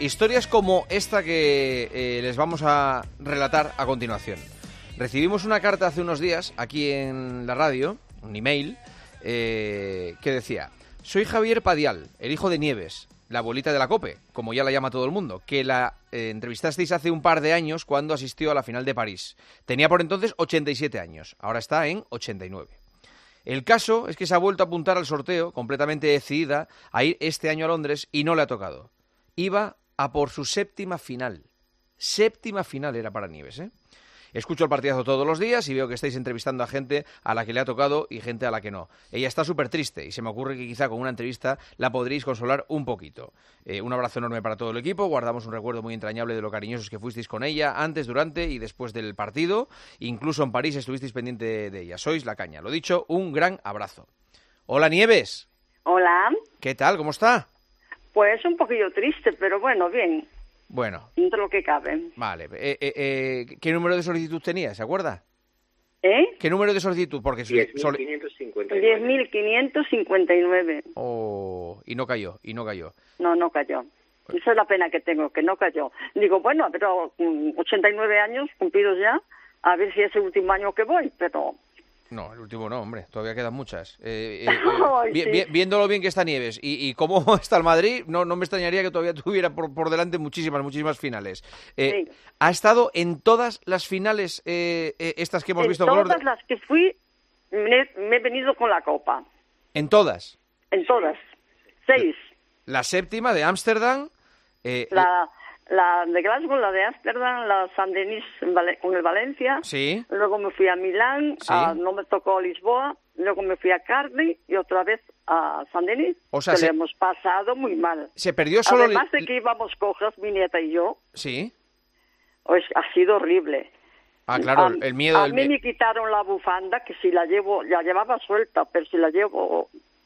Historias como esta que les vamos a relatar a continuación. Recibimos una carta hace unos días aquí en la radio, un email, que decía: soy Javier Padial, el hijo de Nieves, la abuelita de la COPE, como ya la llama todo el mundo, que la entrevistasteis hace un par de años cuando asistió a la final de París. Tenía por entonces 87 años, ahora está en 89. El caso es que se ha vuelto a apuntar al sorteo, completamente decidida a ir este año a Londres, y no le ha tocado. Iba a por su séptima final. Séptima final era para Nieves, ¿eh? Escucho el partidazo todos los días y veo que estáis entrevistando a gente a la que le ha tocado y gente a la que no. Ella está súper triste y se me ocurre que quizá con una entrevista la podréis consolar un poquito. Un abrazo enorme para todo el equipo. Guardamos un recuerdo muy entrañable de lo cariñosos que fuisteis con ella antes, durante y después del partido. Incluso en París estuvisteis pendiente de ella. Sois la caña. Lo dicho, un gran abrazo. Hola, Nieves. Hola. ¿Qué tal? ¿Cómo está? Pues un poquillo triste, pero bueno, bien. Bueno. Dentro de lo que cabe. Vale. ¿Qué número de solicitud tenía? ¿Se acuerda? ¿Qué número de solicitud? Porque 10.559. 10.559. Oh, y no cayó. No cayó. Esa es la pena que tengo, que no cayó. Digo, bueno, pero 89 años cumplidos ya, a ver si es el último año que voy, pero... No, el último no, hombre, todavía quedan muchas. Sí. Viendo lo bien que está Nieves y cómo está el Madrid, no me extrañaría que todavía tuviera por delante muchísimas finales. Sí. ¿Ha estado en todas las finales estas que hemos visto? En todas las que fui, me he venido con la copa. ¿En todas? En todas. 6. La séptima de Ámsterdam. La de Glasgow, la de Ámsterdam, la San Denis con el Valencia. Sí. Luego me fui a Milán, Sí. no me tocó Lisboa. Luego me fui a Cardiff y otra vez a San Denis. O sea, que le hemos pasado muy mal. Se perdió solo... Además de que íbamos cojas, mi nieta y yo. Sí. Pues ha sido horrible. Ah, claro, el miedo... A mí me quitaron la bufanda, que si la llevaba suelta, pero si la llego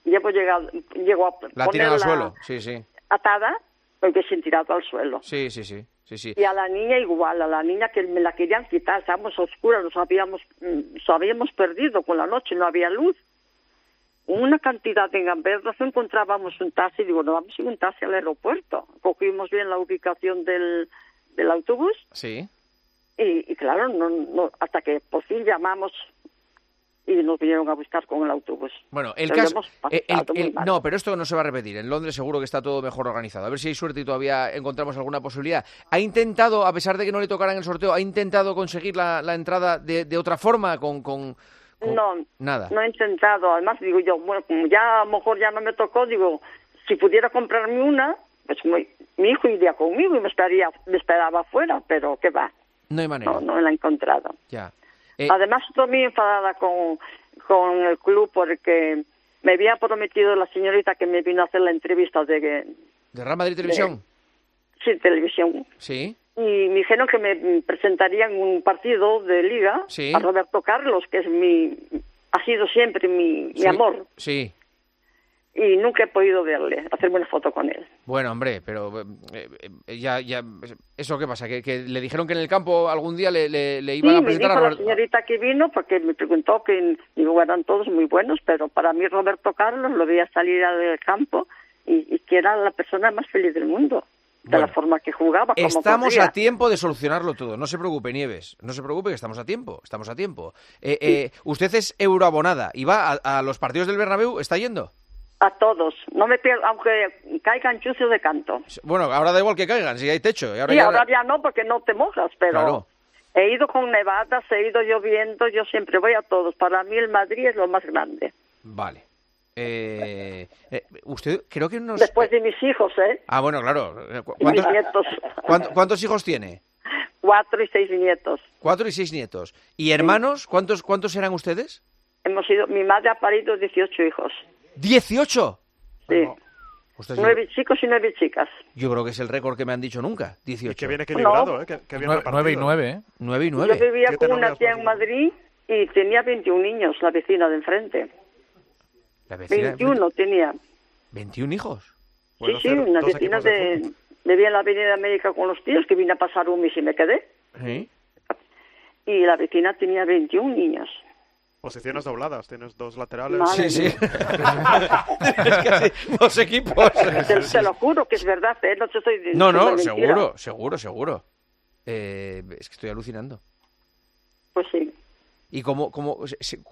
a La tiran ponerla al suelo, sí. atada, porque se han tirado al suelo. Sí. Y a la niña igual, a la niña que me la querían quitar, estábamos a oscuras, nos habíamos perdido con la noche, no había luz. Una cantidad en Gamberra, encontrábamos un taxi, digo, no vamos a ir un taxi al aeropuerto. Cogimos bien la ubicación del autobús. Sí. Y claro, no, hasta que por fin llamamos y nos vinieron a buscar con el autobús. Bueno, el caso... no, pero esto no se va a repetir. En Londres seguro que está todo mejor organizado. A ver si hay suerte y todavía encontramos alguna posibilidad. ¿Ha intentado, a pesar de que no le tocara en el sorteo, ha intentado conseguir la entrada de otra forma con No, nada? No he intentado. Además, digo yo, bueno, como ya a lo mejor ya no me tocó, digo, si pudiera comprarme una, pues mi hijo iría conmigo y me esperaba afuera, pero ¿qué va? No hay manera. No la he encontrado. Ya. Además, estoy muy enfadada con el club porque me había prometido la señorita que me vino a hacer la entrevista ¿De Real Madrid Televisión? Sí, televisión. Sí. Y me dijeron que me presentarían un partido de liga Sí. a Roberto Carlos, que ha sido siempre mi amor. Sí. Y nunca he podido verle, hacerme una foto con él. Bueno, hombre, pero ya ¿eso qué pasa? ¿Que le dijeron que en el campo algún día le iban a presentar me dijo a la señorita que vino, porque me preguntó que digo, eran todos muy buenos, pero para mí Roberto Carlos lo veía salir al campo y que era la persona más feliz del mundo. De la forma que jugaba, como estamos corría. a tiempo de solucionarlo todo. No se preocupe, Nieves. No se preocupe, que estamos a tiempo. Usted es euroabonada y va a los partidos del Bernabéu. ¿Está yendo? A todos. No me pierdo, aunque caigan chucios de canto. Bueno, ahora da igual que caigan, si hay techo. Ahora ya no, porque no te mojas, pero claro. He ido con nevadas, he ido lloviendo, yo siempre voy a todos. Para mí el Madrid es lo más grande. Vale. Usted creo que nos... Después de mis hijos, ¿eh? Ah, bueno, claro. Mis nietos. ¿Cuántos hijos tiene? 4 y 6 nietos. 4 y 6 nietos. ¿Y hermanos? ¿Cuántos eran ustedes? Mi madre ha parido 18 hijos. ¿18? Sí. No. 9 chicos y 9 chicas. Yo creo que es el récord que me han dicho nunca. 18. Qué bien equilibrado, ¿eh? Qué bien 9 y 9, ¿eh? 9 y 9. Yo vivía con una tía en Madrid y tenía 21 niños, la vecina de enfrente. ¿La vecina? 21 tenía. ¿21 hijos? Sí, una vecina vivía en la Avenida América con los tíos, que vine a pasar un mes y me quedé. ¿Sí? Y la vecina tenía 21 niños. Posiciones dobladas, tienes dos laterales. Madre Sí, sí. mía. Es casi dos equipos. Te lo juro que es verdad, ¿eh? No te estoy No, diciendo mentira. seguro. Es que estoy alucinando. Pues sí. ¿Y cómo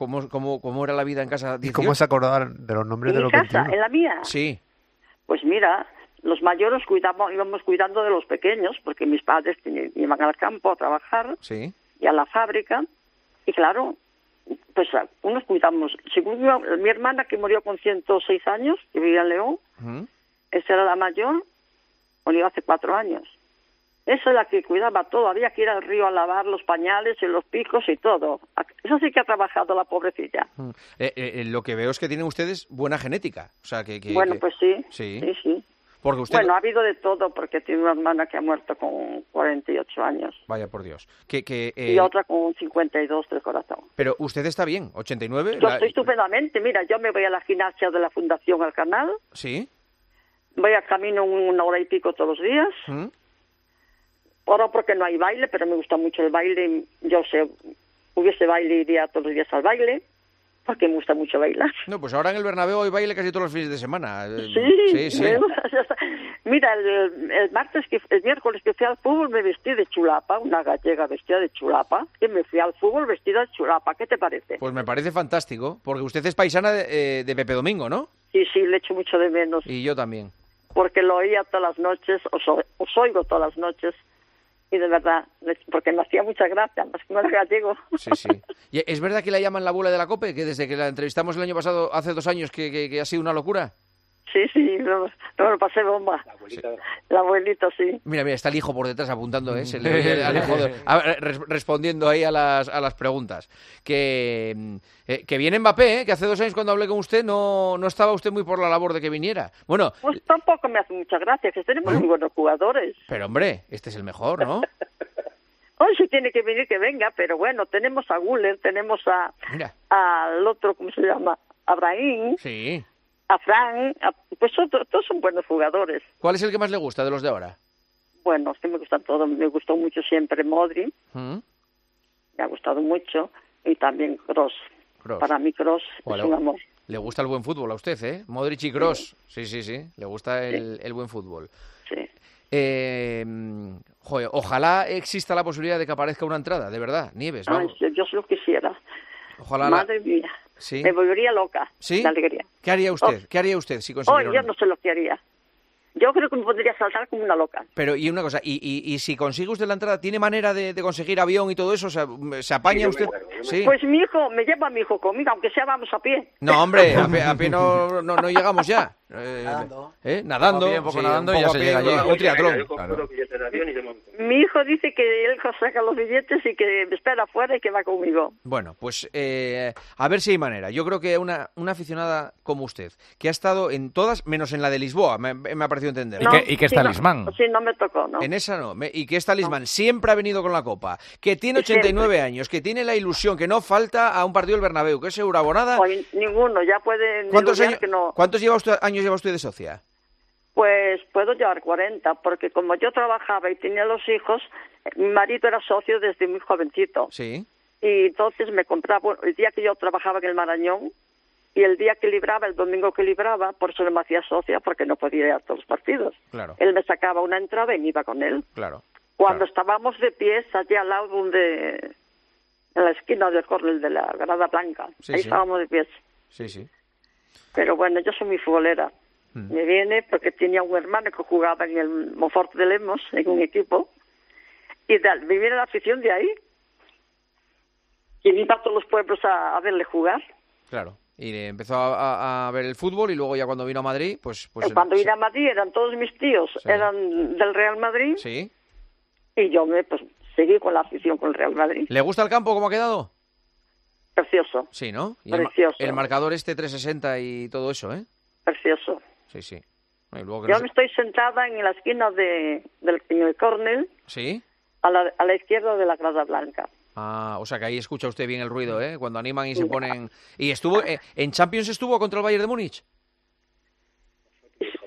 era la vida en casa? ¿Y cómo se acordaron de los nombres ¿En de mi los casa? 21? ¿En la mía? Sí. Pues mira, los mayores íbamos cuidando de los pequeños, porque mis padres iban al campo a trabajar Sí. y a la fábrica. Y claro, pues unos cuidamos. Según mi hermana, que murió con 106 años, que vivía en León, Ujú. esa era la mayor, murió hace 4 años. Esa es la que cuidaba todo. Había que ir al río a lavar los pañales y los picos y todo. Eso sí que ha trabajado la pobrecilla. Lo que veo es que tienen ustedes buena genética. O sea, Bueno, pues sí. Sí. Sí. Porque usted... Bueno, ha habido de todo, porque tiene una hermana que ha muerto con 48 años Vaya por Dios. y otra con 52 del corazón. Pero usted está bien, 89. Yo estoy estupendamente. Mira, yo me voy a la gimnasia de la Fundación al Canal, Sí. voy a camino 1 hora y pico todos los días. ¿Mm? Ahora porque no hay baile, pero me gusta mucho el baile. Yo hubiese baile, iría todos los días al baile, porque me gusta mucho bailar. No, pues ahora en el Bernabéu hay baile casi todos los fines de semana. Sí. Mira, el miércoles que fui al fútbol me vestí de chulapa, una gallega vestida de chulapa, y me fui al fútbol vestida de chulapa. ¿Qué te parece? Pues me parece fantástico, porque usted es paisana de Pepe Domingo, ¿no? Sí, le echo mucho de menos, Y yo también. porque lo oía todas las noches, os oigo todas las noches, y de verdad, porque me hacía mucha gracia, más que no era gallego. Sí. ¿Y es verdad que la llaman la abuela de la COPE? Que desde que la entrevistamos el año pasado, hace 2 años, que ha sido una locura. Sí, no me lo pasé bomba. La abuelita, sí. Mira, está el hijo por detrás apuntando, ¿eh? Se le oye al hijo respondiendo ahí a las preguntas. Que viene Mbappé, ¿eh? Que hace 2 años cuando hablé con usted no estaba usted muy por la labor de que viniera. Bueno, Pues tampoco me hace mucha gracia, que tenemos muy buenos jugadores. pero hombre, este es el mejor, ¿no? Hoy si tiene que venir, que venga, pero bueno, tenemos a Guller, tenemos Mira. al otro, ¿cómo se llama? A Brahim, Sí. a Fran, pues todos son buenos jugadores. ¿Cuál es el que más le gusta de los de ahora? Bueno, es que me gustan todos, me gustó mucho siempre Modric, ¿Mm? me ha gustado mucho, y también Kroos. Kroos. Para mí Kroos Vale. es un amor. Le gusta el buen fútbol a usted, ¿eh? Modric y Kroos. Sí. Le gusta el buen fútbol. Sí. Joder, ojalá exista la posibilidad de que aparezca una entrada, de verdad, Nieves, Ay, vamos. yo se lo quisiera. Ojalá Madre mía, Sí. me volvería loca ¿Sí? de alegría. ¿Qué haría usted? ¿Qué haría usted si consiguiera Hoy yo una- no sé lo que haría. Yo creo que me podría saltar como una loca. Pero, y una cosa, y si consigue usted la entrada, ¿tiene manera de conseguir avión y todo eso? O sea, ¿se apaña usted? Sí. Pues me lleva a mi hijo conmigo, aunque sea vamos a pie. No, hombre, a pie no llegamos ya. Nadando. Un poco sí, nadando un y ya poco se a pie, llega allí. un triatlón. Yo compro los billetes de avión y se monta. Mi hijo dice que él saca los billetes y que me espera afuera y que va conmigo. Bueno, pues a ver si hay manera. Yo creo que una aficionada como usted, que ha estado en todas, menos en la de Lisboa, me ha parecido entender. ¿Y qué es talismán? Sí, no me tocó, ¿no? En esa no. Y que es talismán, siempre ha venido con la copa, que tiene 89 años, que tiene la ilusión, que no falta a un partido del Bernabéu, que es eurabonada. Hoy ninguno, ya puede ¿Cuántos negociar años, que no. ¿cuántos años lleva usted de socia? Pues puedo llevar 40, porque como yo trabajaba y tenía los hijos, mi marido era socio desde muy jovencito. Sí. Y entonces me compraba, el día que yo trabajaba en el Marañón, y el día que libraba, el domingo que libraba, por eso me hacía socia, porque no podía ir a todos los partidos. Claro. Él me sacaba una entrada y me iba con él. Claro. Cuando estábamos de pies, allí al lado en la esquina del córner de la Grada Blanca, Sí, ahí sí. estábamos de pies. Sí. Pero bueno, yo soy muy futbolera. Me viene porque tenía un hermano que jugaba en el Monforte de Lemos, en un equipo, y me viene la afición de ahí. Y iba a todos los pueblos a verle jugar. Claro. Y empezó a ver el fútbol y luego ya cuando vino a Madrid, pues Cuando vine a Madrid eran todos mis tíos, Sí. eran del Real Madrid, Sí. y yo me seguí con la afición con el Real Madrid. ¿Le gusta el campo cómo ha quedado? Precioso, Sí, ¿no? Y Precioso. el marcador 360 y todo eso, ¿eh? precioso. Sí. Y luego que Yo no me sé- estoy sentada en la esquina en el córner, Sí. a la izquierda de la Grada Blanca. Ah, o sea que ahí escucha usted bien el ruido, ¿eh? Cuando animan y se ponen... ¿Y estuvo en Champions estuvo contra el Bayern de Múnich?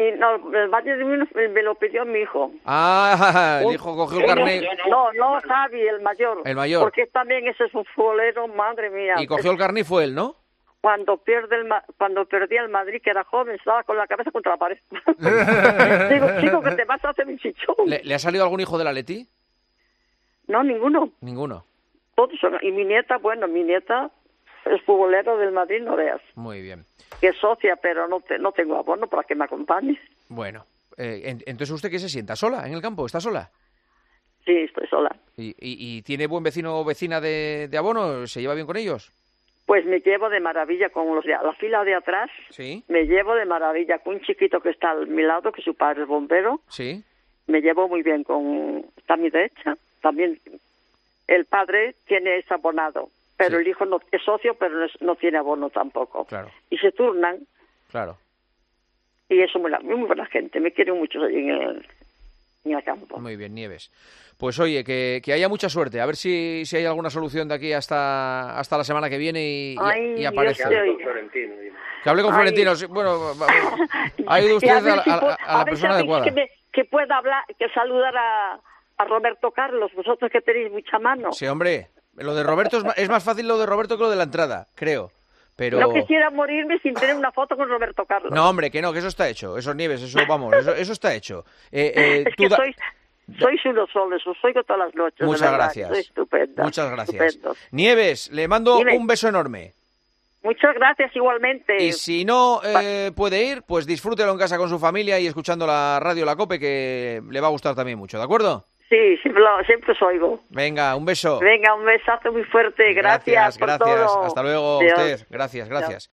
Y no, el Valle de Minos me lo pidió mi hijo. Ah, el hijo cogió el carnet. No, Xavi, el mayor. El mayor. Porque también ese es un futbolero, madre mía. Y cogió el carnet y fue él, ¿no? Cuando perdía el Madrid, que era joven, estaba con la cabeza contra la pared. Digo, chico, que te vas a hacer un chichón. ¿Le ha salido algún hijo del Atleti? No, ninguno. Ninguno. Todos son. Y mi nieta es futbolero del Madrid, no veas. Muy bien. Que es socia, pero no tengo abono para que me acompañe. Bueno, entonces ¿usted qué se sienta? ¿Sola en el campo? ¿Está sola? Sí, estoy sola. ¿Y tiene buen vecino o vecina de abono? ¿Se lleva bien con ellos? Pues me llevo de maravilla con los de la fila de atrás. Sí. Me llevo de maravilla con un chiquito que está a mi lado, que su padre es bombero. Sí. Me llevo muy bien está a mi derecha. También el padre es abonado, pero Sí. el hijo no es socio, pero no tiene abono tampoco. Claro. Y se turnan. Claro. Y eso muy buena gente. Me quieren mucho allí en el campo. Muy bien, Nieves. Pues oye, que haya mucha suerte. A ver si hay alguna solución de aquí hasta la semana que viene y aparece. Dios te Florentino. Que hable con Florentino. Sí, bueno, ha ido usted a la persona adecuada. Que pueda hablar, que saludar a Roberto Carlos, vosotros que tenéis mucha mano. Sí, hombre. Lo de Roberto es más fácil lo de Roberto que lo de la entrada, creo. Pero... No quisiera morirme sin tener una foto con Roberto Carlos. No, hombre, que eso está hecho. Eso, Nieves, eso está hecho. Es que sois unos soles, os oigo todas las noches. Muchas de verdad, gracias. sois estupenda. Muchas gracias. Estupendos. Nieves, le mando Dime. un beso enorme. Muchas gracias igualmente. Y si no puede ir, pues disfrútelo en casa con su familia y escuchando la radio La COPE, que le va a gustar también mucho, ¿de acuerdo? Sí, siempre os oigo. Venga, un beso. Venga, un besazo muy fuerte. Gracias por todo. Hasta luego, Adiós. usted. Gracias. Adiós.